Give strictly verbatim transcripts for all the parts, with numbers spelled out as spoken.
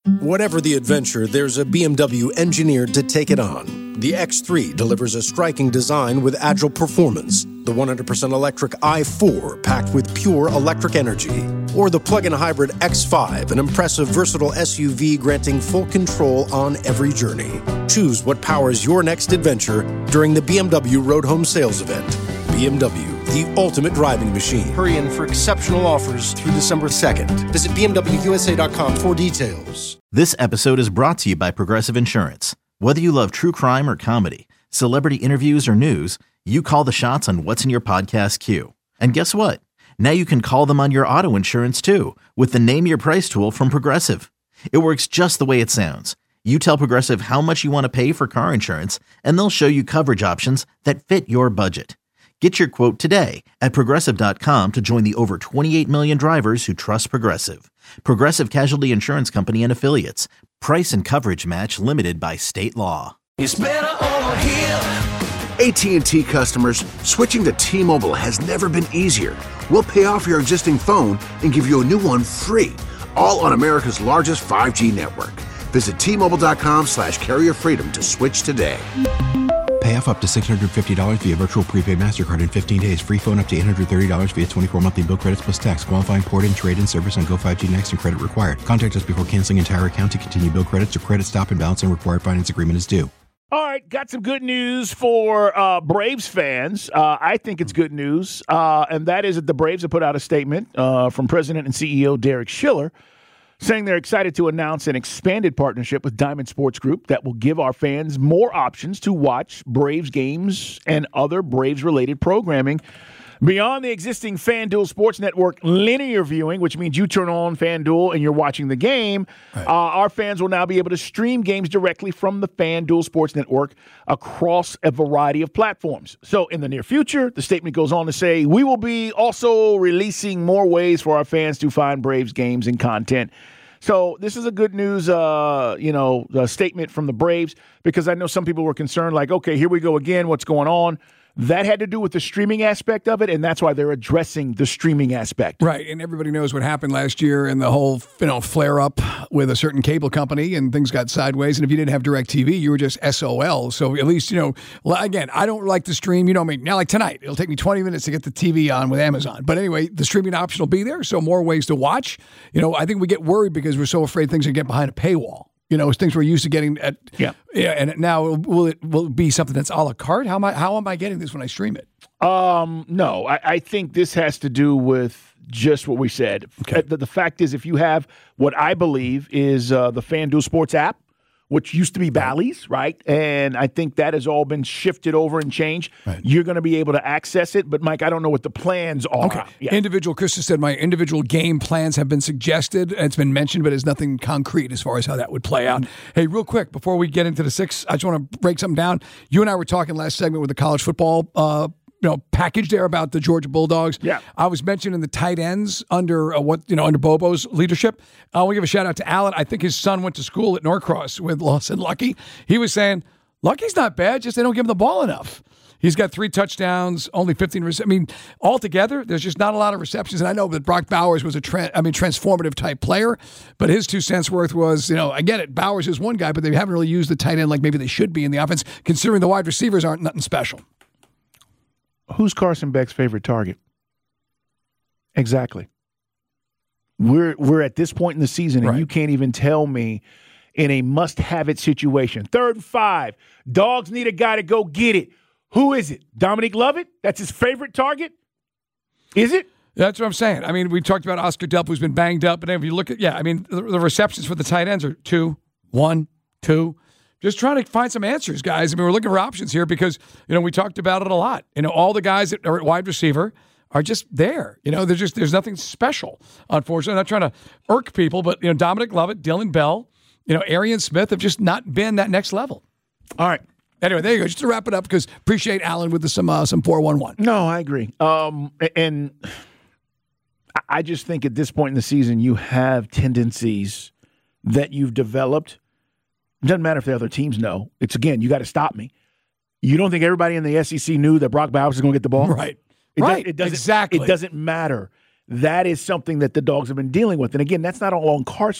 Whatever the adventure, there's a B M W engineered to take it on. The X three delivers a striking design with agile performance. The one hundred percent electric i four packed with pure electric energy. Or the plug-in hybrid X five, an impressive versatile S U V granting full control on every journey. Choose what powers your next adventure during the B M W Road Home Sales Event. B M W, the ultimate driving machine. Hurry in for exceptional offers through December second. Visit B M W U S A dot com for details. This episode is brought to you by Progressive Insurance. Whether you love true crime or comedy, celebrity interviews or news, you call the shots on what's in your podcast queue. And guess what? Now you can call them on your auto insurance too with the Name Your Price tool from Progressive. It works just the way it sounds. You tell Progressive how much you want to pay for car insurance, and they'll show you coverage options that fit your budget. Get your quote today at Progressive dot com to join the over twenty-eight million drivers who trust Progressive. Progressive Casualty Insurance Company and Affiliates. Price and coverage match limited by state law. It's better over here. A T and T customers, switching to T-Mobile has never been easier. We'll pay off your existing phone and give you a new one free, all on America's largest five G network. Visit T Mobile dot com slash carrier freedom to switch today. Pay off up to six hundred fifty dollars via virtual prepaid MasterCard in fifteen days. Free phone up to eight hundred thirty dollars via twenty-four monthly bill credits plus tax. Qualifying port and trade-in service on Go five G Next and credit required. Contact us before canceling entire account to continue bill credits or credit stop and balance and required finance agreement is due. All right, got some good news for uh, Braves fans. Uh, I think it's good news, uh, and that is that the Braves have put out a statement uh, from President and C E O Derek Schiller saying they're excited to announce an expanded partnership with Diamond Sports Group that will give our fans more options to watch Braves games and other Braves-related programming beyond the existing FanDuel Sports Network linear viewing, which means you turn on FanDuel and you're watching the game. Right. Uh, our fans will now be able to stream games directly from the FanDuel Sports Network across a variety of platforms. So in the near future, the statement goes on to say, we will be also releasing more ways for our fans to find Braves games and content. So this is a good news, uh, you know, uh, statement from the Braves, because I know some people were concerned, like, okay, here we go again. What's going on? That had to do with the streaming aspect of it, and that's why they're addressing the streaming aspect. Right, and everybody knows what happened last year and the whole, you know, flare-up with a certain cable company, and things got sideways. And if you didn't have DirecTV, you were just S O L. So at least, you know, again, I don't like to stream. You know me. Now, like tonight, it'll take me twenty minutes to get the T V on with Amazon. But anyway, the streaming option will be there, so more ways to watch. You know, I think we get worried because we're so afraid things are get behind a paywall. You know, it's things we're used to getting at, yeah. yeah and now will it will it be something that's a la carte? How am I how am I getting this when I stream it? Um, no, I, I think this has to do with just what we said. Okay. The, the fact is, if you have what I believe is uh, the FanDuel Sports app, which used to be Bally's, right? And I think that has all been shifted over and changed. Right. You're going to be able to access it. But, Mike, I don't know what the plans are. Okay. Yeah. Individual, Chris has said my individual game plans have been suggested. It's been mentioned, but there's nothing concrete as far as how that would play out. Hey, real quick, before we get into the six, I just want to break something down. You and I were talking last segment with the college football uh you know, package there about the Georgia Bulldogs. Yeah. I was mentioning the tight ends under uh, what, you know, under Bobo's leadership. I want to give a shout out to Alan. I think his son went to school at Norcross with Lawson Lucky. He was saying, Lucky's not bad, just they don't give him the ball enough. He's got three touchdowns, only fifteen receptions. I mean, altogether, there's just not a lot of receptions. And I know that Brock Bowers was a tra- I mean, transformative type player, but his two cents worth was, you know, I get it. Bowers is one guy, but they haven't really used the tight end like maybe they should be in the offense, considering the wide receivers aren't nothing special. Who's Carson Beck's favorite target? Exactly. We're we're at this point in the season, and right. you can't even tell me in a must-have-it situation. Third and five. Dogs need a guy to go get it. Who is it? Dominique Lovett? That's his favorite target? Is it? That's what I'm saying. I mean, we talked about Oscar Delp, who's been banged up, but if you look at, yeah, I mean, the, the receptions for the tight ends are two, one, two. Just trying to find some answers, guys. I mean, we're looking for options here because, you know, we talked about it a lot. You know, all the guys that are at wide receiver are just there. You know, there's just there's nothing special, unfortunately. I'm not trying to irk people, but, you know, Dominic Lovett, Dylan Bell, you know, Arian Smith have just not been that next level. All right. Anyway, there you go. Just to wrap it up, because appreciate Alan with the, some uh, some four one one. No, I agree. Um, and I just think at this point in the season, you have tendencies that you've developed. It doesn't matter if the other teams know. It's, again, you got to stop me. You don't think everybody in the S E C knew that Brock Bowers is going to get the ball? Right. It right. Does, it doesn't, exactly. It doesn't matter. That is something that the Dogs have been dealing with. And, again, that's not all on Carson.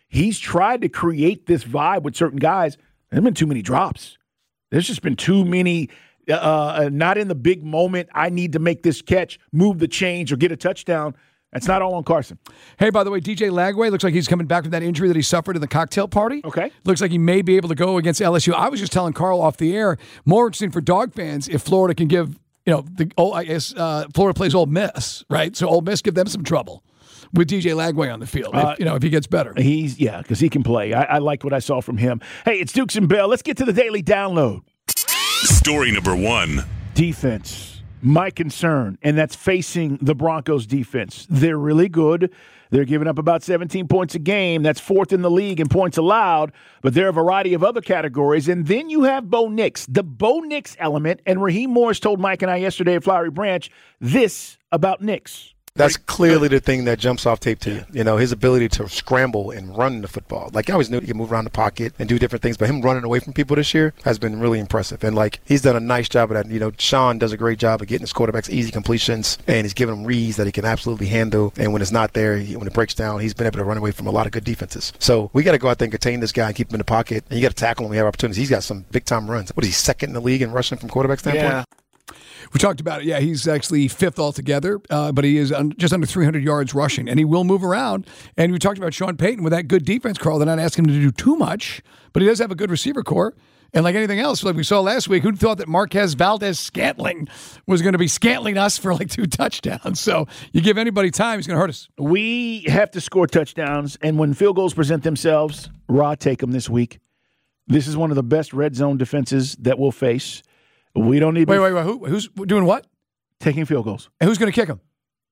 he's tried to create this vibe with certain guys. There have been too many drops. There's just been too many, uh, not in the big moment, I need to make this catch, move the change, or get a touchdown. That's not all on Carson. Hey, by the way, D J Lagway looks like he's coming back from that injury that he suffered in the cocktail party. Okay. Looks like he may be able to go against L S U. I was just telling Carl off the air, more interesting for Dog fans if Florida can give, you know, the oh, I guess uh, Florida plays Ole Miss, right? So Ole Miss give them some trouble with D J Lagway on the field, Uh, if, you know, if he gets better. He's, yeah, because he can play. I, I liked what I saw from him. Hey, it's Dukes and Bell. Let's get to the daily download. Story number one. Defense. My concern, and that's facing the Broncos defense. They're really good. They're giving up about seventeen points a game. That's fourth in the league in points allowed, but there are a variety of other categories. And then you have Bo Nix, the Bo Nix element, and Raheem Morris told Mike and I yesterday at Flowery Branch this about Nix. That's clearly the thing that jumps off tape to you. You know, his ability to scramble and run the football. Like, I always knew he could move around the pocket and do different things, but him running away from people this year has been really impressive. And, like, he's done a nice job of that. You know, Sean does a great job of getting his quarterbacks easy completions, and he's giving them reads that he can absolutely handle. And when it's not there, he, when it breaks down, he's been able to run away from a lot of good defenses. So we got to go out there and contain this guy and keep him in the pocket. And you got to tackle him when you have opportunities. He's got some big-time runs. What is he, second in the league in rushing from quarterback standpoint? Yeah. We talked about it. Yeah, he's actually fifth altogether, uh, but he is un- just under three hundred yards rushing, and he will move around. And we talked about Sean Payton with that good defense, Carl. They're not asking him to do too much, but he does have a good receiver core. And like anything else, like we saw last week, who thought that Marquez Valdez-Scantling was going to be Scantling us for like two touchdowns? So you give anybody time, he's going to hurt us. We have to score touchdowns, and when field goals present themselves, Raw take them this week. This is one of the best red zone defenses that we'll face. We don't need Wait, wait, wait. Who, who's doing what? taking field goals. And who's going to kick them?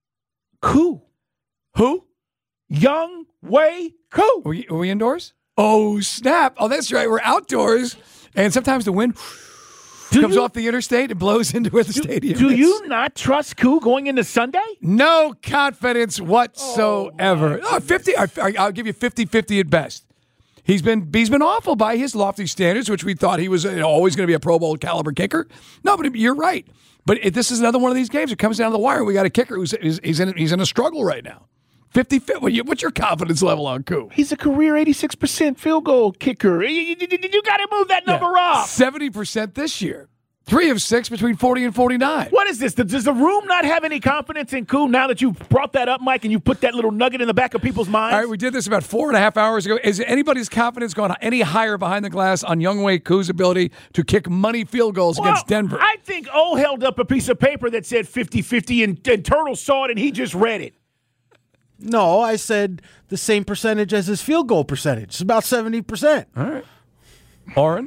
Koo. Who? Young Wei Koo. Are we, are we indoors? Oh, snap. Oh, that's right. We're outdoors. And sometimes the wind Do comes you- off the interstate and blows into where the stadium Do is. you not trust Koo going into Sunday? No confidence whatsoever. Oh, fifty. I, I'll give you fifty-fifty at best. He's been he's been awful by his lofty standards, which we thought he was you know, always going to be a Pro Bowl caliber kicker. No, but you're right. But it, this is another one of these games. It comes down to the wire. We got a kicker who's he's, he's in he's in a struggle right now. fifty-fifty. What's your confidence level on Koo? He's a career eighty-six percent field goal kicker. You, you, you, you got to move that number up. seventy percent this year. Three of six between forty and forty-nine. What is this? Does the room not have any confidence in Koo now that you've brought that up, Mike, and you put that little nugget in the back of people's minds? All right, we did this about four and a half hours ago. Is anybody's confidence gone any higher behind the glass on Younghoe Koo's ability to kick money field goals Well, against Denver? I think O held up a piece of paper that said fifty-fifty, and, and Turtle saw it, and he just read it. No, I said the same percentage as his field goal percentage. It's about seventy percent. All right. Oren?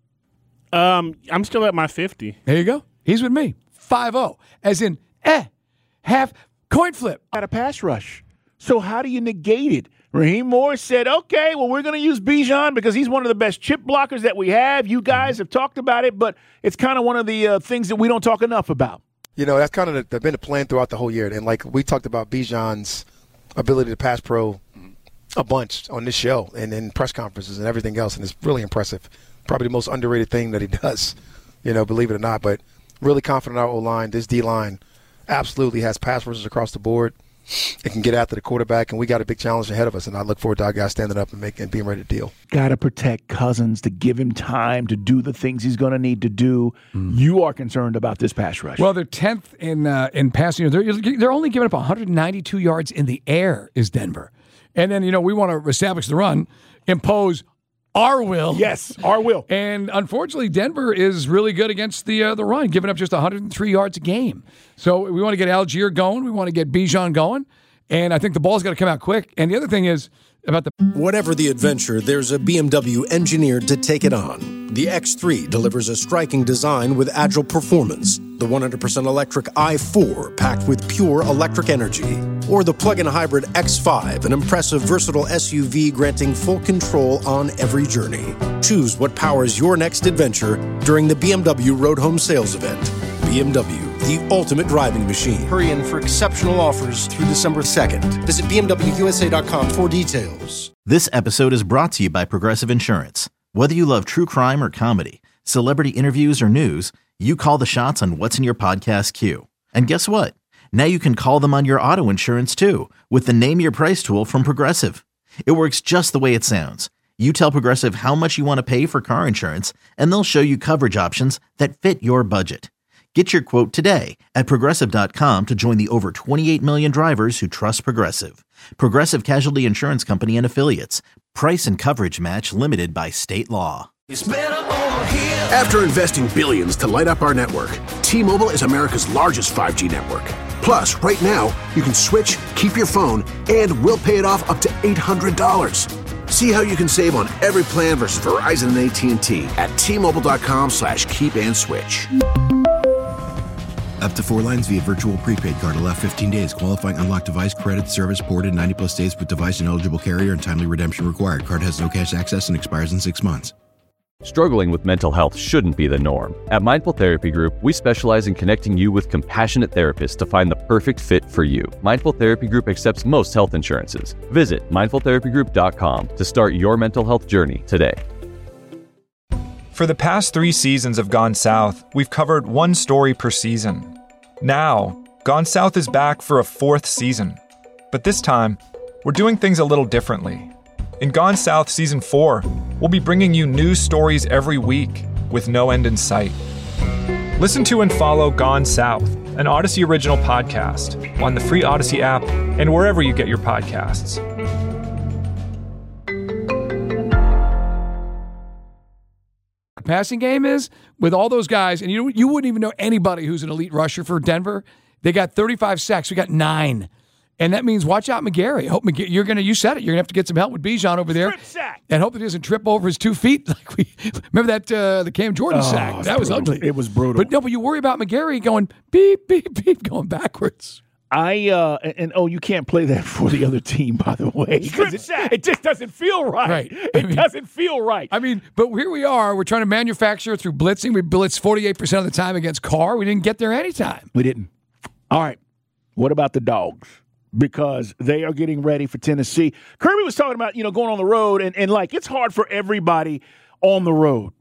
Um, I'm still at my fifty. There you go. He's with me. five oh. As in, eh, half, coin flip. Got a pass rush. So how do you negate it? Raheem Morris said, okay, well, we're going to use Bijan because he's one of the best chip blockers that we have. You guys have talked about it, but it's kind of one of the uh, things that we don't talk enough about. You know, that's kind of the, been a plan throughout the whole year. And, like, we talked about Bijan's ability to pass pro a bunch on this show and in press conferences and everything else, and it's really impressive. Probably the most underrated thing that he does, you know, believe it or not. But really confident in our O-line. This D-line absolutely has pass rushers across the board. It can get after the quarterback, and we got a big challenge ahead of us. And I look forward to our guys standing up and making and being ready to deal. Got to protect Cousins to give him time to do the things he's going to need to do. Mm. You are concerned about this pass rush. Well, they're tenth in uh, in passing. They're, they're only giving up one hundred ninety-two yards in the air is Denver. And then, you know, we want to establish the run, impose our will. Yes, our will. And unfortunately, Denver is really good against the uh, the run, giving up just one hundred three yards a game. So we want to get Algier going. We want to get Bijan going. And I think the ball's got to come out quick. And the other thing is about the... Whatever the adventure, there's a B M W engineered to take it on. The X three delivers a striking design with agile performance. The one hundred percent electric i four packed with pure electric energy. Or the plug-in hybrid X five, an impressive versatile S U V granting full control on every journey. Choose what powers your next adventure during the B M W Road Home Sales Event. B M W, the ultimate driving machine. Hurry in for exceptional offers through December second. Visit B M W U S A dot com for details. This episode is brought to you by Progressive Insurance. Whether you love true crime or comedy, celebrity interviews or news, you call the shots on what's in your podcast queue. And guess what? Now you can call them on your auto insurance too with the Name Your Price tool from Progressive. It works just the way it sounds. You tell Progressive how much you want to pay for car insurance, and they'll show you coverage options that fit your budget. Get your quote today at Progressive dot com to join the over twenty-eight million drivers who trust Progressive. Progressive Casualty Insurance Company and Affiliates. Price and coverage match limited by state law. It's better over here. After investing billions to light up our network, T-Mobile is America's largest five G network. Plus, right now, you can switch, keep your phone, and we'll pay it off up to eight hundred dollars. See how you can save on every plan versus Verizon and A T and T at T-Mobile.com slash keep and switch. Up to four lines via virtual prepaid card. Allow fifteen days. Qualifying unlocked device credit service ported ninety plus days with device and eligible carrier and timely redemption required. Card has no cash access and expires in six months. Struggling with mental health shouldn't be the norm. At Mindful Therapy Group, we specialize in connecting you with compassionate therapists to find the perfect fit for you. Mindful Therapy Group accepts most health insurances. Visit mindful therapy group dot com to start your mental health journey today. For the past three seasons of Gone South, we've covered one story per season. Now, Gone South is back for a fourth season. But this time, we're doing things a little differently. In Gone South Season four, we'll be bringing you new stories every week with no end in sight. Listen to and follow Gone South, an Odyssey original podcast, on the free Odyssey app and wherever you get your podcasts. Passing game is with all those guys, and you you wouldn't even know anybody who's an elite rusher for Denver. They got thirty-five sacks. We got nine. And that means watch out, McGarry. Hope McG- you're gonna. You said it. You're gonna have to get some help with Bijan over there, and hope that he doesn't trip over his two feet. Like we remember that uh, the Cam Jordan Oh, sack. it's That was brutal. ugly. It was brutal. But no, but you worry about McGarry going beep beep beep, going backwards. I uh and, and oh, you can't play that for the other team, by the way, because it, it just doesn't feel right. Right. It mean- doesn't feel right. I mean, but here we are. We're trying to manufacture through blitzing. We blitz forty-eight percent of the time against Carr. We didn't get there anytime. We didn't. All right. What about the Dogs? Because they are getting ready for Tennessee. Kirby was talking about, you know, going on the road, and, and like, it's hard for everybody on the road.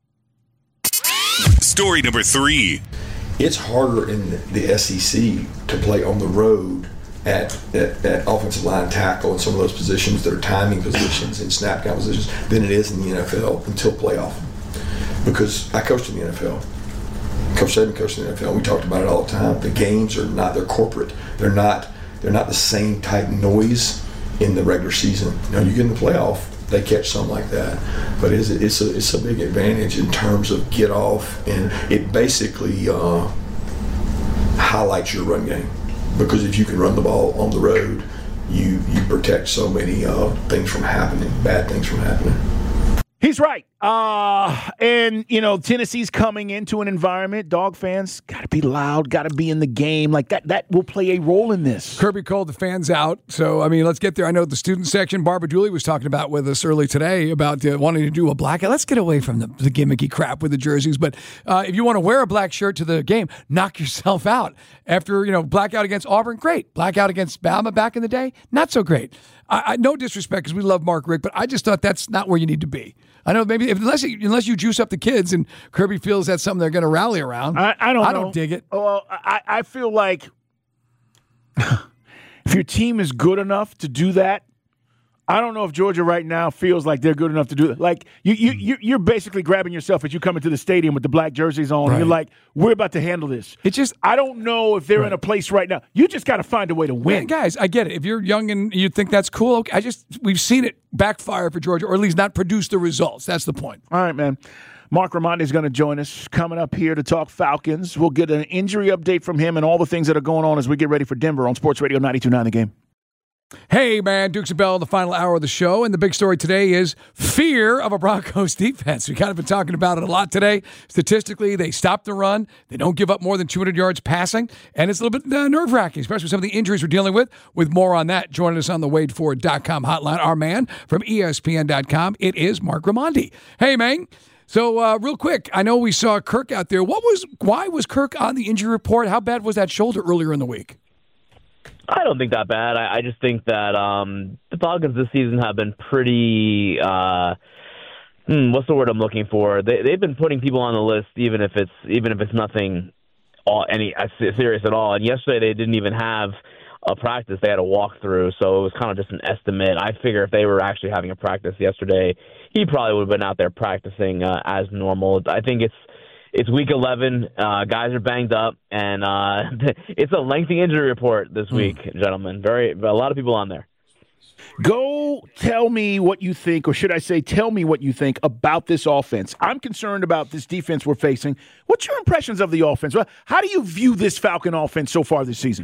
Story number three. It's harder in the S E C to play on the road at, at, at offensive line tackle and some of those positions that are timing positions and snap count positions than it is in the N F L until playoff. Because I coached in the N F L. Coach Saban coached in the N F L. We talked about it all the time. The games are not, they're corporate. They're not they're not the same type noise in the regular season. You know, you get in the playoff, they catch something like that. But it's a, it's a, it's a big advantage in terms of get off, and it basically uh, highlights your run game. Because if you can run the ball on the road, you you protect so many uh, things from happening, bad things from happening. He's right. Uh, and, you know, Tennessee's coming into an environment. Dog fans got to be loud, got to be in the game. Like, that that will play a role in this. Kirby called the fans out. So, I mean, let's get there. I know the student section, Barbara Dooley was talking about with us early today about uh, wanting to do a blackout. Let's get away from the, the gimmicky crap with the jerseys. But uh, if you want to wear a black shirt to the game, knock yourself out. After, you know, blackout against Auburn, great. Blackout against Bama back in the day, not so great. I, I no disrespect because we love Mark Richt, but I just thought that's not where you need to be. I know maybe if, unless you, unless you juice up the kids and Kirby feels that's something they're going to rally around. I, I don't I know. don't dig it. Well, I, I feel like if your team is good enough to do that, I don't know if Georgia right now feels like they're good enough to do that. Like, you, you, you, you're basically grabbing yourself as you come into the stadium with the black jerseys on. Right. And you're like, we're about to handle this. It just, I don't know if they're Right. in a place right now. You just got to find a way to win. Man, guys, I get it. If you're young and you think that's cool, okay, I just we've seen it backfire for Georgia, or at least not produce the results. That's the point. All right, man. Mark Raimondi is going to join us coming up here to talk Falcons. We'll get an injury update from him and all the things that are going on as we get ready for Denver on Sports Radio ninety-two point nine The Game. Hey, man, Dukes and Bell, the final hour of the show, and the big story today is fear of a Broncos defense. We've kind of been talking about it a lot today. Statistically, they stop the run. They don't give up more than two hundred yards passing, and it's a little bit uh, nerve-wracking, especially with some of the injuries we're dealing with. With more on that, joining us on the Wade Ford dot com hotline, our man from E S P N dot com, it is Mark Raimondi. Hey, man. So, uh, real quick, I know we saw Kirk out there. What was? Why was Kirk on the injury report? How bad was that shoulder earlier in the week? I don't think that bad. I, I just think that um, the Falcons this season have been pretty. Uh, hmm, what's the word I'm looking for? They they've been putting people on the list, even if it's even if it's nothing all, any uh, serious at all. And yesterday they didn't even have a practice. They had a walkthrough, so it was kind of just an estimate. I figure if they were actually having a practice yesterday, he probably would have been out there practicing uh, as normal. I think it's it's week eleven. Uh, guys are banged up, and uh, it's a lengthy injury report this week, mm. gentlemen. Very a lot of people on there. Go tell me what you think, or should I say tell me what you think about this offense. I'm concerned about this defense we're facing. What's your impressions of the offense? How do you view this Falcon offense so far this season?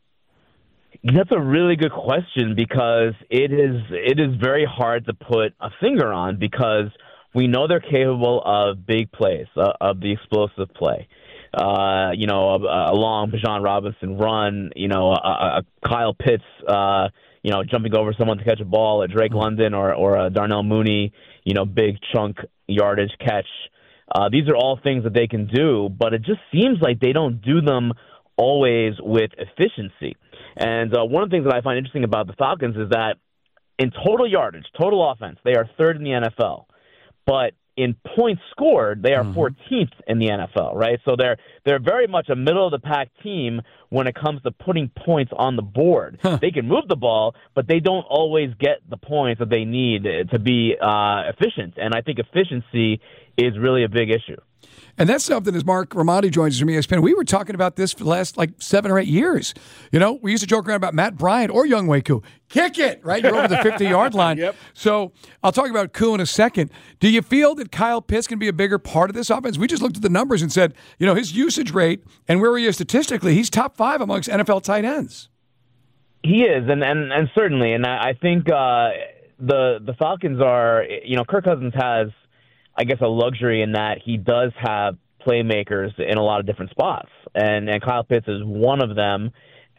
That's a really good question because it is it is very hard to put a finger on because we know they're capable of big plays, uh, of the explosive play. Uh, you know, a, a long Bijan Robinson run, you know, a, a Kyle Pitts, uh, you know, jumping over someone to catch a ball, a Drake London or, or a Darnell Mooney, you know, big chunk yardage catch. Uh, these are all things that they can do, but it just seems like they don't do them always with efficiency. And uh, one of the things that I find interesting about the Falcons is that in total yardage, total offense, they are third in the N F L. But in points scored, they are mm-hmm. fourteenth in the N F L, right? So they're they're very much a middle-of-the-pack team when it comes to putting points on the board. Huh. They can move the ball, but they don't always get the points that they need to be uh, efficient. And I think efficiency is really a big issue. And that's something, as Mark Raimondi joins us from E S P N, we were talking about this for the last, like, seven or eight years. You know, we used to joke around about Matt Bryant or Younghoe Koo. Kick it, right? You're over the fifty-yard line. Yep. So I'll talk about Koo in a second. Do you feel that Kyle Pitts can be a bigger part of this offense? We just looked at the numbers and said, you know, his usage rate and where he is statistically, he's top five amongst N F L tight ends. He is, and, and, and certainly. And I think uh, the the Falcons are, you know, Kirk Cousins has, I guess, a luxury in that he does have playmakers in a lot of different spots, and and Kyle Pitts is one of them.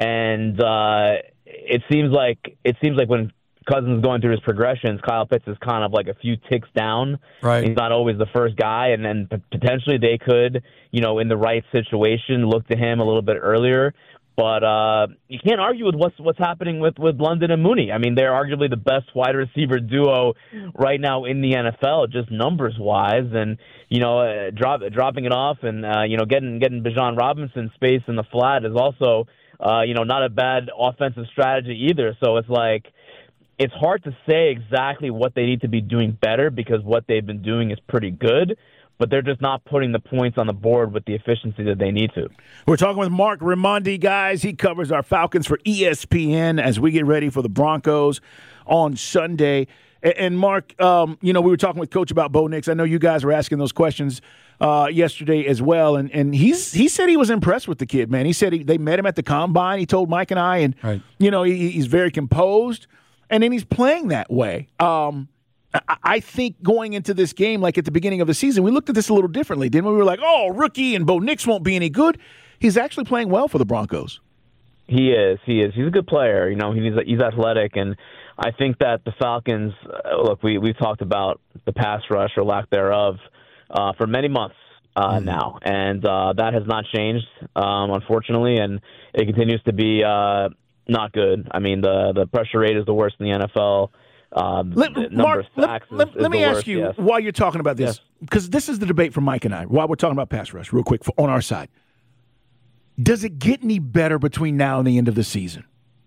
And uh, it seems like it seems like when Cousins is going through his progressions, Kyle Pitts is kind of like a few ticks down. Right. He's not always the first guy, and then potentially they could, you know, in the right situation, look to him a little bit earlier. But uh, you can't argue with what's what's happening with, with London and Mooney. I mean, they're arguably the best wide receiver duo right now in the N F L, just numbers wise. And you know, uh, drop, dropping it off and uh, you know, getting getting Bijan Robinson space in the flat is also uh, you know, not a bad offensive strategy either. So it's like it's hard to say exactly what they need to be doing better because what they've been doing is pretty good, but they're just not putting the points on the board with the efficiency that they need to. We're talking with Mark Raimondi, guys. He covers our Falcons for E S P N as we get ready for the Broncos on Sunday. And, Mark, um, you know, we were talking with Coach about Bo Nix. I know you guys were asking those questions uh, yesterday as well. And and he's he said he was impressed with the kid, man. He said he, they met him at the Combine. He told Mike and I. And, right. you know, he, he's very composed. And then he's playing that way. Um I think going into this game, like at the beginning of the season, we looked at this a little differently, didn't we? We were like, oh, rookie and Bo Nix won't be any good. He's actually playing well for the Broncos. He is. He is. He's a good player. You know, he's he's athletic, and I think that the Falcons, uh, look, we, we've talked about the pass rush or lack thereof uh, for many months uh, mm. now, and uh, that has not changed, um, unfortunately, and it continues to be uh, not good. I mean, the, the pressure rate is the worst in the N F L. Um, let, Mark, let, is, let, is let me worst, ask you, yes. while you're talking about this, because yes. this is the debate for Mike and I, while we're talking about pass rush, real quick, for, on our side. Does it get any better between now and the end of the season?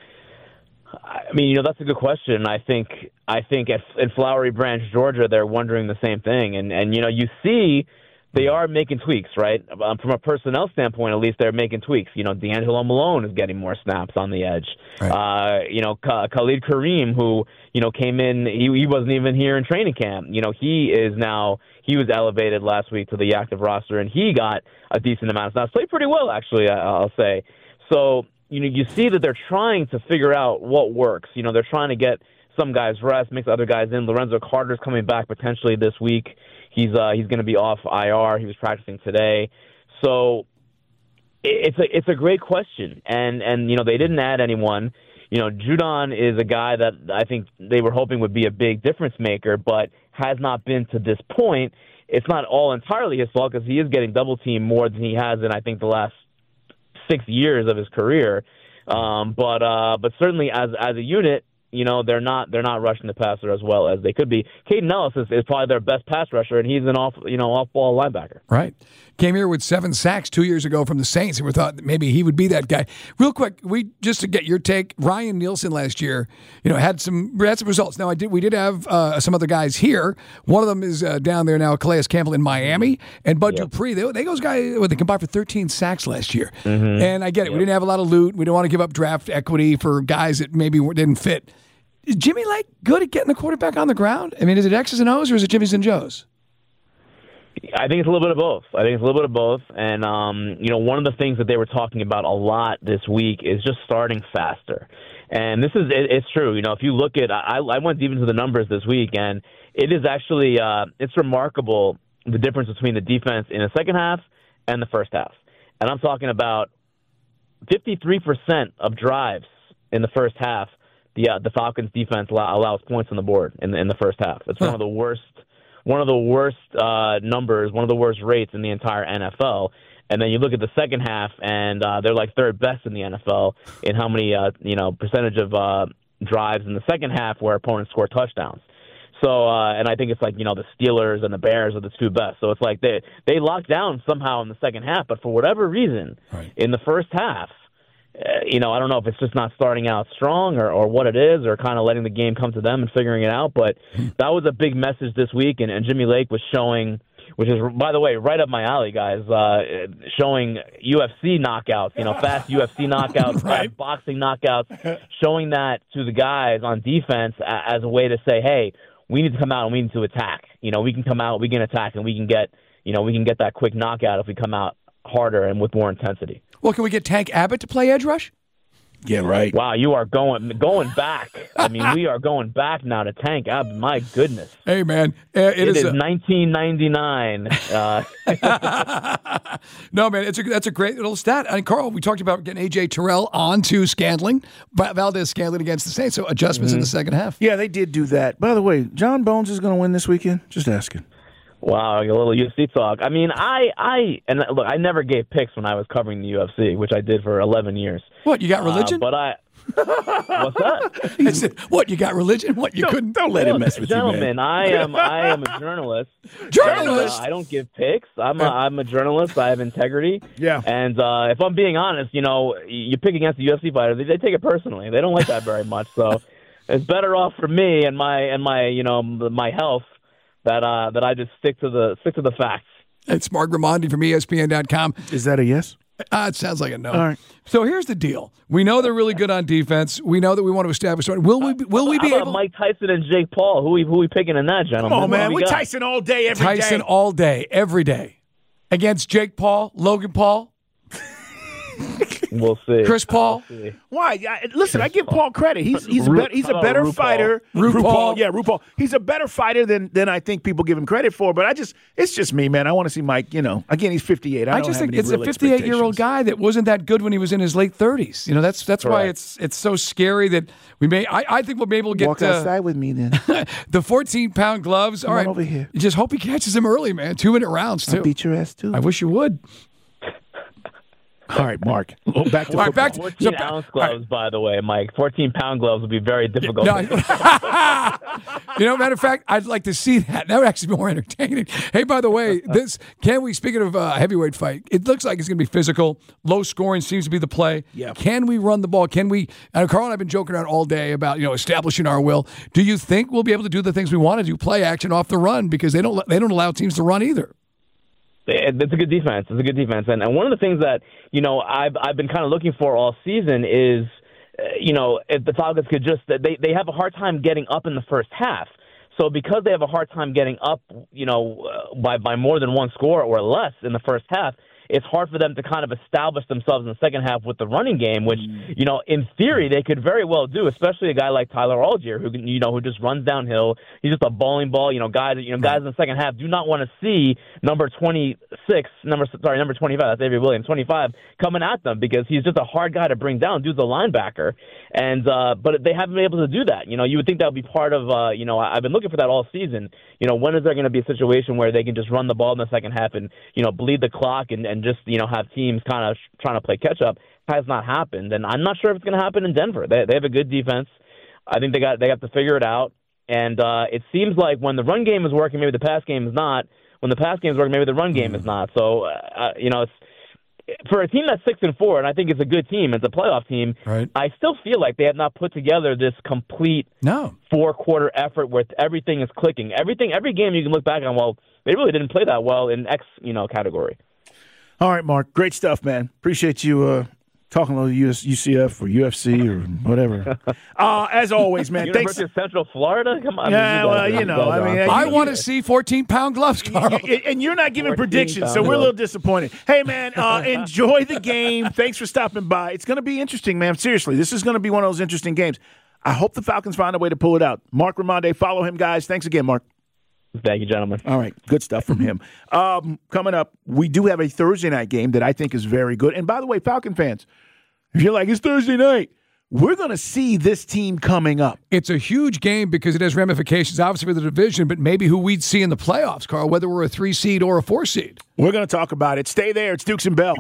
I mean, you know, that's a good question. I think I think at, in Flowery Branch, Georgia, they're wondering the same thing. And, and you know, you see they are making tweaks, right? Um, from a personnel standpoint, at least they're making tweaks. You know, D'Angelo Malone is getting more snaps on the edge. Right. Uh, you know, K- Khalid Kareem, who, you know, came in, he, he wasn't even here in training camp. You know, he is now, he was elevated last week to the active roster, and he got a decent amount of snaps. Played pretty well, actually, I'll say. So, you know, you see that they're trying to figure out what works. You know, they're trying to get some guys rest, mix other guys in. Lorenzo Carter's coming back potentially this week. He's uh, he's going to be off I R. He was practicing today. So it's a it's a great question. And, and you know, they didn't add anyone. You know, Judon is a guy that I think they were hoping would be a big difference maker, but has not been to this point. It's not all entirely his fault because he is getting double-teamed more than he has in, I think, the last six years of his career. Um, but uh, but certainly as as a unit, you know, they're not they're not rushing the passer as well as they could be. Caden Ellis is, is probably their best pass rusher, and he's an off you know off ball linebacker. Right. Came here with seven sacks two years ago from the Saints, and we thought that maybe he would be that guy. Real quick, we just to get your take. Ryan Nielsen last year, you know, had some had some results. Now I did we did have uh, some other guys here. One of them is uh, down there now, Calais Campbell in Miami, and Bud yep. Dupree. They, they those guys well, they combined for thirteen sacks last year. Mm-hmm. And I get it. Yep. We didn't have a lot of loot. We don't want to give up draft equity for guys that maybe didn't fit. Is Jimmy Lake good at getting the quarterback on the ground? I mean, is it X's and O's or is it Jimmy's and Joe's? I think it's a little bit of both. I think it's a little bit of both. And, um, you know, one of the things that they were talking about a lot this week is just starting faster. And this is, it, it's true. You know, if you look at, I, I went deep into the numbers this week, and it is actually, uh, it's remarkable the difference between the defense in the second half and the first half. And I'm talking about fifty-three percent of drives in the first half, the uh, the Falcons defense allow, allows points on the board in the, in the first half. It's one of the worst one of the worst uh, numbers, one of the worst rates in the entire N F L. And then you look at the second half, and uh, they're like third best in the N F L in how many uh, you know percentage of uh, drives in the second half where opponents score touchdowns. So, uh, and I think it's like, you know, the Steelers and the Bears are the two best. So it's like they they locked down somehow in the second half, but for whatever reason, right. in the first half, uh, you know, I don't know if it's just not starting out strong or, or what it is, or kind of letting the game come to them and figuring it out. But that was a big message this week, and, and Jimmy Lake was showing, which is, by the way, right up my alley, guys, uh, showing U F C knockouts, you know, fast U F C knockouts, right. fast boxing knockouts, showing that to the guys on defense as a way to say, hey, we need to come out and we need to attack. You know, we can come out, we can attack, and we can get, you know, we can get that quick knockout if we come out harder and with more intensity. Well, can we get Tank Abbott to play edge rush? Yeah, right. Wow, you are going going back. I mean, we are going back now to Tank Abbott. My goodness. Hey, man. Uh, it, it is, is a... nineteen ninety-nine. Uh... no, man, it's a, that's a great little stat. I mean, Carl, we talked about getting A J Terrell onto Scantling, Valdez Scantling against the Saints, so adjustments mm-hmm. in the second half. Yeah, they did do that. By the way, John Bones is going to win this weekend? Just asking. Wow, a little U F C talk. I mean, I, I, and look, I never gave picks when I was covering the U F C, which I did for eleven years. What, you got religion? Uh, but I, what's that? I said, what, you got religion? What, you don't, couldn't? Don't let him mess with gentlemen, you, man. I am, I am a journalist. Journalist? Uh, I don't give picks. I'm a, I'm a journalist. I have integrity. Yeah. And uh, if I'm being honest, you know, you pick against a U F C fighter, they, they take it personally. They don't like that very much. So it's better off for me and my, and my, you know, my health. That uh, that I just stick to the stick to the facts. It's Mark Ramondi from E S P N dot com. Is that a yes? Uh, it sounds like a no. All right. So here's the deal: we know they're really good on defense. We know that we want to establish. Will we? Will we be How about able? Mike Tyson and Jake Paul. Who we who we picking in that, gentlemen? Oh man, we, we got? Tyson all day, every Tyson day. Tyson all day, every day, against Jake Paul, Logan Paul. We'll see. Chris Paul. We'll see. Why? I, listen, I give Paul credit. He's he's a Ru- better, he's a oh, better RuPaul. fighter. RuPaul. RuPaul, yeah, RuPaul. He's a better fighter than than I think people give him credit for. But I just, it's just me, man. I want to see Mike. You know, again, he's fifty-eight. I, I don't just have think any it's a real fifty-eight-year-old expectations. guy that wasn't that good when he was in his late thirties. You know, that's that's why Correct. it's it's so scary that we may. I, I think we'll be able to get Walk uh, outside with me then. the fourteen-pound gloves. Come all right, on over here. You just hope he catches him early, man. Two-minute rounds too. I'll beat your ass too. I wish you would. All right, Mark. Oh, back to All right, football. back to- fourteen so- ounce all right. gloves, by the way, Mike. fourteen pound gloves would be very difficult. No, I- you know, matter of fact, I'd like to see that. That would actually be more entertaining. Hey, by the way, this can we? Speaking of uh, heavyweight fight, it looks like it's going to be physical. Low scoring seems to be the play. Yeah. Can Can we run the ball? Can we? And Carl and I've been joking around all day about you know establishing our will. Do you think we'll be able to do the things we want to do? Play action off the run because they don't they don't allow teams to run either. It's a good defense. It's a good defense, and and one of the things that you know I've I've been kind of looking for all season is, uh, you know, if the Falcons could just they they have a hard time getting up in the first half. So because they have a hard time getting up, you know, uh, by by more than one score or less in the first half, it's hard for them to kind of establish themselves in the second half with the running game, which, you know, in theory they could very well do, especially a guy like Tyler Algier, who can, you know, who just runs downhill. He's just a bowling ball. You know, guys, you know, guys in the second half do not want to see number twenty-six, number sorry, number twenty-five, that's Avery Williams, twenty-five, coming at them because he's just a hard guy to bring down. Dude's a linebacker, and uh, but they haven't been able to do that. You know, you would think that would be part of. Uh, you know, I've been looking for that all season. You know, when is there going to be a situation where they can just run the ball in the second half and you know bleed the clock and, and just you know have teams kind of trying to play catch up? Has not happened, and I'm not sure if it's going to happen in Denver. They they have a good defense. I think they got they got to figure it out. And uh, it seems like when the run game is working, maybe the pass game is not. When the pass game is working, maybe the run game is not. So, uh, you know, it's, for a team that's six and four, and I think it's a good team, it's a playoff team. Right. I still feel like they have not put together this complete no. four quarter effort where everything is clicking. Everything, every game you can look back on. Well, they really didn't play that well in X, you know, category. All right, Mark. Great stuff, man. Appreciate you uh, talking a little U S, U C F or U F C or whatever. uh, as always, man. University Thanks. of Central Florida. Come on. Yeah, you well, you know, I mean, I you, want to see fourteen-pound gloves, Carl. You, and you're not giving predictions, so we're a little disappointed. Hey, man, uh, enjoy the game. Thanks for stopping by. It's going to be interesting, man. Seriously, this is going to be one of those interesting games. I hope the Falcons find a way to pull it out. Mark Ramonde, follow him, guys. Thanks again, Mark. Thank you, gentlemen. All right, good stuff from him. Um, coming up, we do have a Thursday night game that I think is very good. And by the way, Falcon fans, if you're like, it's Thursday night, we're going to see this team coming up. It's a huge game because it has ramifications, obviously, for the division, but maybe who we'd see in the playoffs, Carl, whether we're a three seed or a four seed. We're going to talk about it. Stay there. It's Dukes and Bell.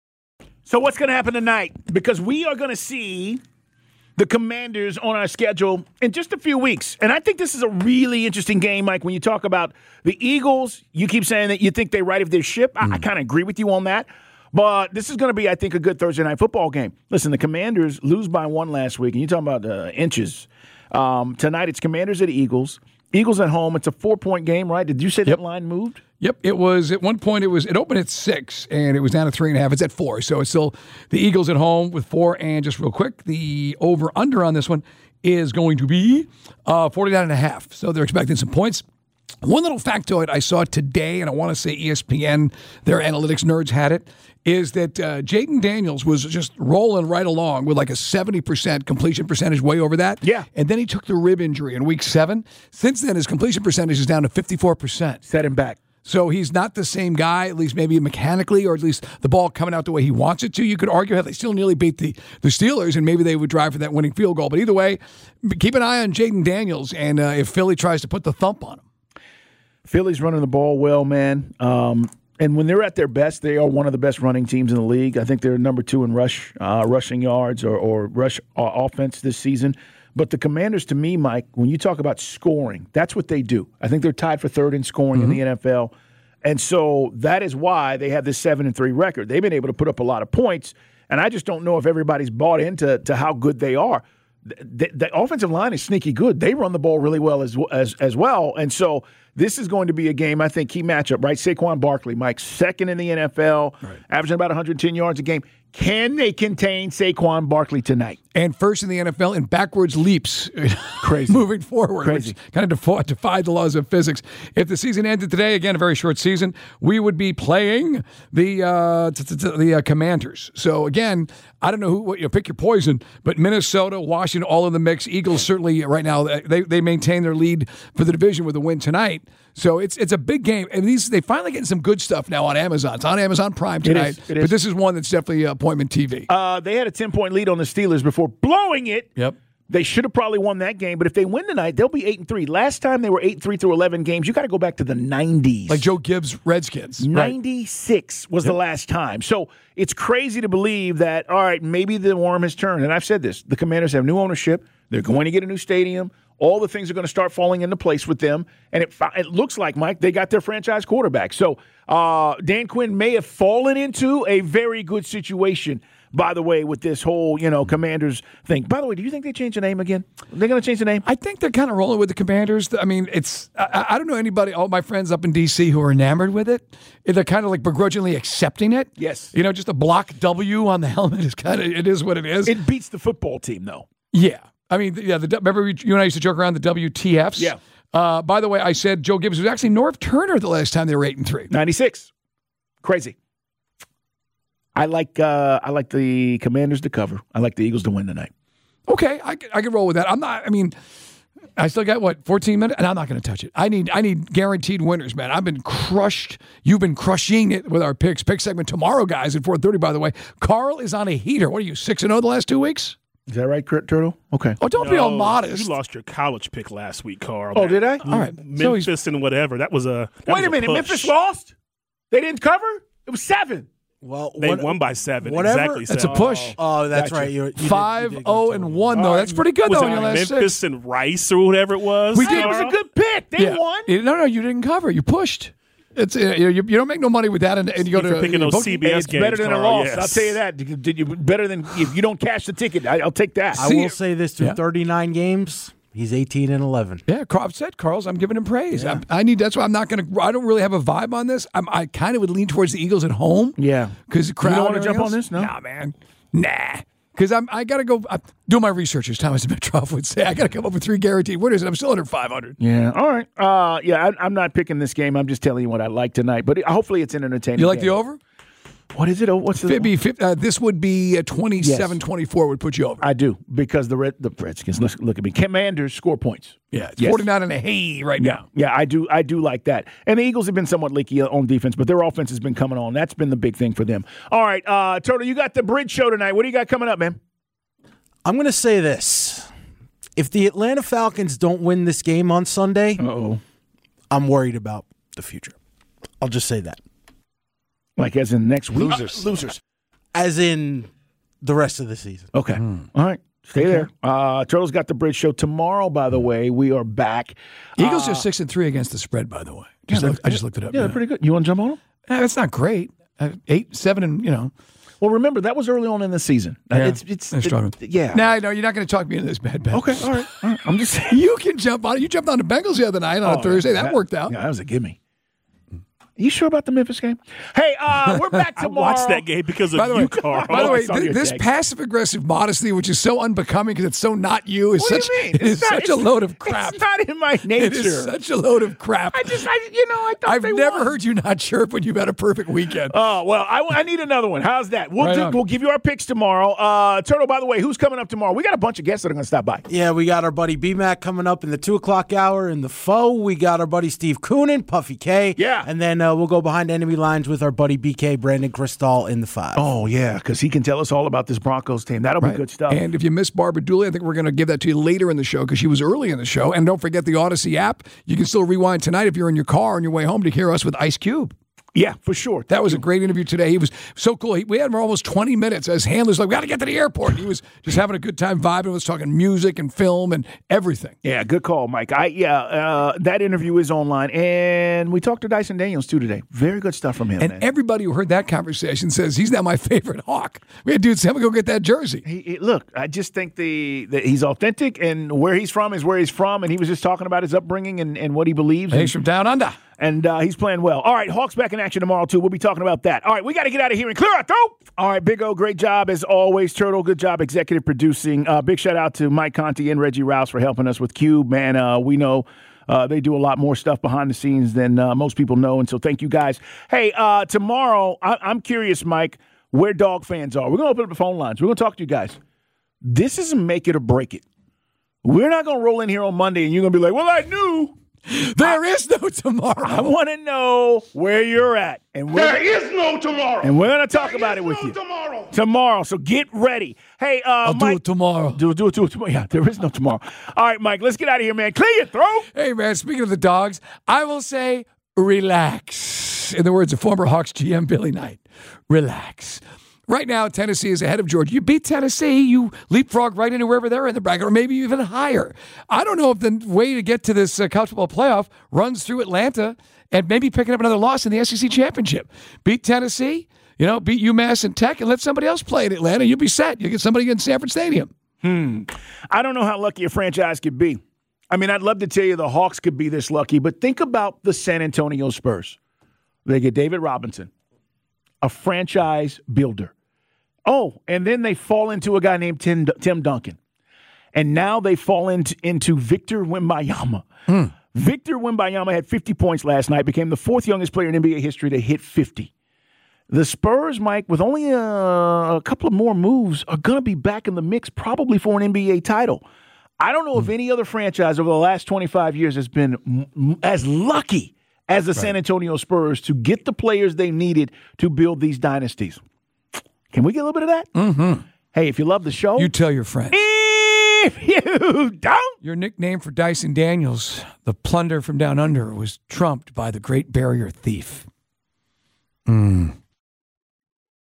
So what's going to happen tonight? Because we are going to see the Commanders on our schedule in just a few weeks. And I think this is a really interesting game, Mike. When you talk about the Eagles, you keep saying that you think they righted their ship. I, mm. I kind of agree with you on that. But this is going to be, I think, a good Thursday night football game. Listen, the Commanders lose by one last week, and you're talking about uh, inches. Um, tonight, it's Commanders at Eagles. Eagles at home. It's a four-point game, right? Did you say yep. that line moved? Yep. It was, at one point, it was it opened at six, and it was down to three and a half. It's at four. So it's still the Eagles at home with four. And just real quick, the over-under on this one is going to be uh, forty-nine and a half. So they're expecting some points. One little factoid I saw today, and I want to say E S P N, their analytics nerds had it, is that uh, Jaden Daniels was just rolling right along with like a seventy percent completion percentage, way over that. Yeah. And then he took the rib injury in week seven. Since then, his completion percentage is down to fifty-four percent. Set him back. So he's not the same guy, at least maybe mechanically, or at least the ball coming out the way he wants it to. You could argue how they still nearly beat the, the Steelers, and maybe they would drive for that winning field goal. But either way, keep an eye on Jaden Daniels, and uh, if Philly tries to put the thump on him. Philly's running the ball well, man. Um, and when they're at their best, they are one of the best running teams in the league. I think they're number two in rush, uh, rushing yards or, or rush uh, offense this season. But the Commanders, to me, Mike, when you talk about scoring, that's what they do. I think they're tied for third in scoring mm-hmm. in the N F L. And so that is why they have this seven and three record. They've been able to put up a lot of points, and I just don't know if everybody's bought into to how good they are. The, the offensive line is sneaky good. They run the ball really well as as as well. And so this is going to be a game, I think, key matchup, right? Saquon Barkley, Mike, second in the N F L, right. averaging about one hundred ten yards a game. Can they contain Saquon Barkley tonight? And first in the N F L in backwards leaps. Crazy. Moving forward. Crazy. Which kind of defi- defied the laws of physics. If the season ended today, again, a very short season, we would be playing the uh, t- t- t- the uh, Commanders. So, again, I don't know who, what, you know, pick your poison, but Minnesota, Washington, all in the mix. Eagles certainly right now, they, they maintain their lead for the division with a win tonight. So it's it's a big game, and these they finally getting some good stuff now on Amazon. It's on Amazon Prime tonight, it is, it is. But this is one that's definitely appointment T V. Uh, they had a ten-point lead on the Steelers before blowing it. Yep. They should have probably won that game, but if they win tonight, they'll be eight and three. Last time they were eight and three through eleven games. You got to go back to the nineties, like Joe Gibbs Redskins. ninety-six right. was yep. the last time. So it's crazy to believe that. All right, maybe the worm has turned, and I've said this: the Commanders have new ownership. They're going to get a new stadium. All the things are going to start falling into place with them. And it it looks like, Mike, they got their franchise quarterback. So uh, Dan Quinn may have fallen into a very good situation, by the way, with this whole, you know, Commanders thing. By the way, do you think they change the name again? Are they going to change the name? I think they're kind of rolling with the Commanders. I mean, it's I, I don't know anybody, all my friends up in D C who are enamored with it. They're kind of like begrudgingly accepting it. Yes. You know, just a block W on the helmet is kind of, it is what it is. It beats the football team, though. Yeah. I mean, yeah. The, remember you and I used to joke around the W T Fs? Yeah. Uh, by the way, I said Joe Gibbs was actually Norv Turner the last time they were eight and three. ninety-six. Crazy. I like uh, I like the Commanders to cover. I like the Eagles to win tonight. Okay, I I can roll with that. I'm not. I mean, I still got what fourteen minutes, and I'm not going to touch it. I need I need guaranteed winners, man. I've been crushed. You've been crushing it with our picks. Pick segment tomorrow, guys, at four thirty. By the way, Carl is on a heater. What are you six and zero the last two weeks? Is that right, Kurt Turtle? Okay. Oh, don't no, be all modest. You lost your college pick last week, Carl. Oh, that, did I? All right. Memphis so and whatever. That was a that Wait was a minute. a Memphis lost? They didn't cover? It was seven. Well, they what, won by seven. Whatever. Exactly. That's seven. a push. Oh, that's Gotcha. right. You're, you Five, did, you did oh, go and total. one, though. All That's right. pretty good, Was though, it in your last Memphis six. and Rice or whatever it was? We did. It was a good pick. They Yeah. won. No, no, you didn't cover. You pushed. It's uh, you, you don't make no money with that, and, and you go For to picking you those book- C B S It's games, better than a Carl, loss. yes. I'll tell you that. Did you better than if you don't cash the ticket? I, I'll take that. I will say this: through Yeah. thirty-nine games, he's eighteen and eleven. Yeah, Carl said, Carl's. I'm giving him praise. Yeah. I, I need. That's why I'm not going to. I don't really have a vibe on this. I'm, I kind of would lean towards the Eagles at home. Yeah, because the crowd. You don't want to and jump on everything this? No, else. Nah, man. Nah. Because I'm. I got to go. I'm doing my research, as Thomas Dimitrov would say. I got to come up with three guaranteed winners, and I'm still under five hundred. Yeah. All right. Uh, yeah, I, I'm not picking this game. I'm just telling you what I like tonight. But hopefully, it's an entertaining. You like game. the over? What is it? Oh, what's the? It'd be, uh, this would be twenty-seven twenty-four would put you over. I do because the Red, the Redskins. Look, look at me. Commanders score points. Yeah, it's Yes. forty-nine and a hay right Yeah, now. yeah, I do. I do like that. And the Eagles have been somewhat leaky on defense, but their offense has been coming on. That's been the big thing for them. All right, uh, Toto, you got the bridge show tonight. What do you got coming up, man? I'm going to say this: if the Atlanta Falcons don't win this game on Sunday, Uh-oh. I'm worried about the future. I'll just say that. Like as in next week? Losers. Uh, losers. As in the rest of the season. Okay. All right. Stay Okay. there. Uh, Turtle's got the bridge show tomorrow, by the way. We are back. Eagles uh, are six and three against the spread, by the way. Yeah, Just looked- I they're- just looked it up. Yeah, they're pretty good. You want to jump on them? Uh, it's not great. Uh, eight, seven, and you know. Well, remember, that was early on in the season. Uh, Yeah, it's, it's, they're it- struggling. yeah. No, no, you're not going to talk me into this bad bet. Okay, all right. All right. I'm just saying. You can jump on it. You jumped on the Bengals the other night on Oh, a Thursday. yeah, that, worked out. Yeah, that was a gimme. You sure about the Memphis game? Hey, uh, we're back I tomorrow. watched that game because of By the you, way, Carl. by the way, I saw thi- your this text. passive-aggressive modesty, which is so unbecoming because it's so not you, is What do such, you mean? it is It's not- such a it's- load of crap. It's not in my nature. It is such a load of crap. I just, I, you know, I thought I've they never won. heard you not chirp when you've had a perfect weekend. Oh, well, I, I need another one. How's that? We'll, Right do, on. we'll give you our picks tomorrow. Uh, Turtle, by the way, who's coming up tomorrow? We got a bunch of guests that are going to stop by. Yeah, we got our buddy B-Mac coming up in the two o'clock hour in the Foe. We got our buddy Steve Coonan, Puffy K. Yeah. And then uh, we'll go behind enemy lines with our buddy B K, Brandon Cristal in the five. Oh, yeah, because he can tell us all about this Broncos team. That'll Right. be good stuff. And if you missed Barbara Dooley, I think we're going to give that to you later in the show because she was early in the show. And don't forget the Odyssey app. You can still rewind tonight if you're in your car on your way home to hear us with Ice Cube. Yeah, for sure. That was a great interview today. He was so cool. He, we had him for almost twenty minutes as handlers like, we got to get to the airport. And he was just having a good time vibing. Was talking music and film and everything. Yeah, good call, Mike. I yeah, uh, that interview is online, and we talked to Dyson Daniels too today. Very good stuff from him. And man. everybody who heard that conversation says he's now my favorite Hawk. We had dudes say, I'm going to go get that jersey. He, he- look, I just think the that he's authentic, and where he's from is where he's from, and he was just talking about his upbringing and, and what he believes. He's and, from down under. and uh, he's playing well. All right, Hawks back in action tomorrow too. We'll be talking about that. All right, we got to get out of here and clear our throat. All right, Big O, great job as always. Turtle, good job executive producing. Uh, big shout out to Mike Conti and Reggie Rouse for helping us with Cube. Man, uh, we know. Uh, they do a lot more stuff behind the scenes than uh, most people know, and so thank you guys. Hey, uh, tomorrow, I- I'm curious, Mike, where dog fans are. We're going to open up the phone lines. We're going to talk to you guys. This is a make it or break it. We're not going to roll in here on Monday, and you're going to be like, well, I knew. There is no tomorrow. I want to know where you're at. And we're, There is no tomorrow. and we're going to talk about it with no you. tomorrow. Tomorrow, so get ready. Hey, uh, I'll Mike. do it tomorrow. Do it, do it, do it tomorrow. Yeah, there is no tomorrow. All right, Mike, let's get out of here, man. Clear your throat. Hey, man, speaking of the dogs, I will say relax. In the words of former Hawks G M Billy Knight, relax. Right now, Tennessee is ahead of Georgia. You beat Tennessee, you leapfrog right into wherever they're in the bracket, or maybe even higher. I don't know if the way to get to this uh, college football playoff runs through Atlanta and maybe picking up another loss in the S E C championship. Beat Tennessee, you know, beat UMass and Tech, and let somebody else play in Atlanta. You'll be set. You get somebody in Sanford Stadium. Hmm. I don't know how lucky a franchise could be. I mean, I'd love to tell you the Hawks could be this lucky, but think about the San Antonio Spurs. They get David Robinson, a franchise builder. Oh, and then they fall into a guy named Tim, Tim Duncan. And now they fall into, into Victor Wembanyama. Hmm. Victor Wembanyama had fifty points last night, became the fourth youngest player in N B A history to hit fifty. The Spurs, Mike, with only a, a couple of more moves, are going to be back in the mix probably for an N B A title. I don't know if any other franchise over the last twenty-five years has been m- m- as lucky as the right. San Antonio Spurs to get the players they needed to build these dynasties. Can we get a little bit of that? Mm-hmm. Hey, if you love the show, you tell your friends. If you don't, your nickname for Dyson Daniels, the plunder from down under, was trumped by the Great Barrier Thief. Mm.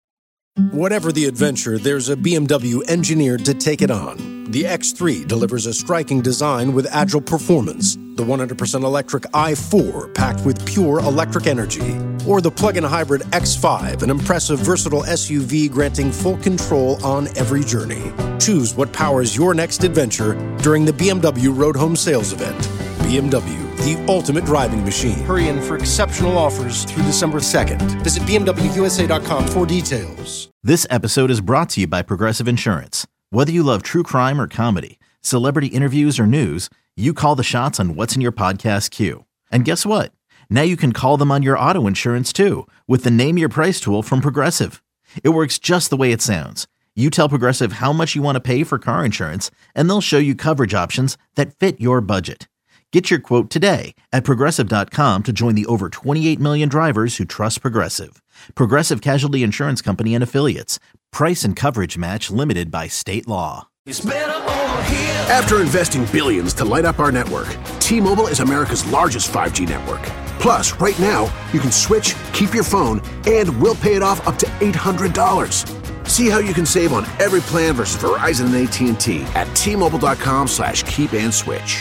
Whatever the adventure, there's a B M W engineered to take it on. The X three delivers a striking design with agile performance. The one hundred percent electric i four packed with pure electric energy. Or the plug-in hybrid X five, an impressive versatile S U V granting full control on every journey. Choose what powers your next adventure during the B M W Road Home Sales Event. B M W, the ultimate driving machine. Hurry in for exceptional offers through December second. Visit B M W U S A dot com for details. This episode is brought to you by Progressive Insurance. Whether you love true crime or comedy, celebrity interviews or news, you call the shots on what's in your podcast queue. And guess what? Now you can call them on your auto insurance too with the Name Your Price tool from Progressive. It works just the way it sounds. You tell Progressive how much you want to pay for car insurance, and they'll show you coverage options that fit your budget. Get your quote today at Progressive dot com to join the over twenty-eight million drivers who trust Progressive. Progressive Casualty Insurance Company and Affiliates. Price and coverage match limited by state law. It's better over here. After investing billions to light up our network, T-Mobile is America's largest five G network. Plus, right now, you can switch, keep your phone, and we'll pay it off up to eight hundred dollars. See how you can save on every plan versus Verizon and A T and T at T-Mobile dot com slash keep and switch.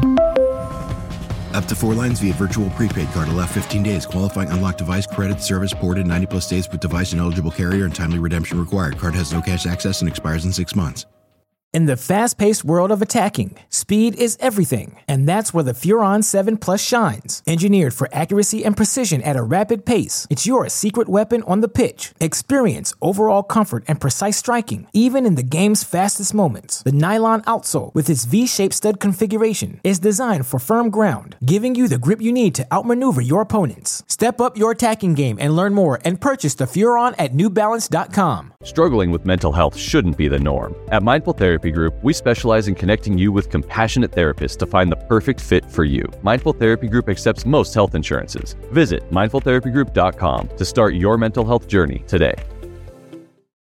Up to four lines via virtual prepaid card. Allow fifteen days. Qualifying unlocked device credit service ported ninety plus days with device and eligible carrier and timely redemption required. Card has no cash access and expires in six months. In the fast-paced world of attacking, speed is everything, and that's where the Furon seven Plus shines. Engineered for accuracy and precision at a rapid pace, it's your secret weapon on the pitch. Experience overall comfort and precise striking, even in the game's fastest moments. The nylon outsole, with its V-shaped stud configuration, is designed for firm ground, giving you the grip you need to outmaneuver your opponents. Step up your attacking game and learn more and purchase the Furon at New Balance dot com. Struggling with mental health shouldn't be the norm. At Mindful Therapy Group, we specialize in connecting you with compassionate therapists to find the perfect fit for you. Mindful Therapy Group accepts most health insurances. Visit mindful therapy group dot com to start your mental health journey today.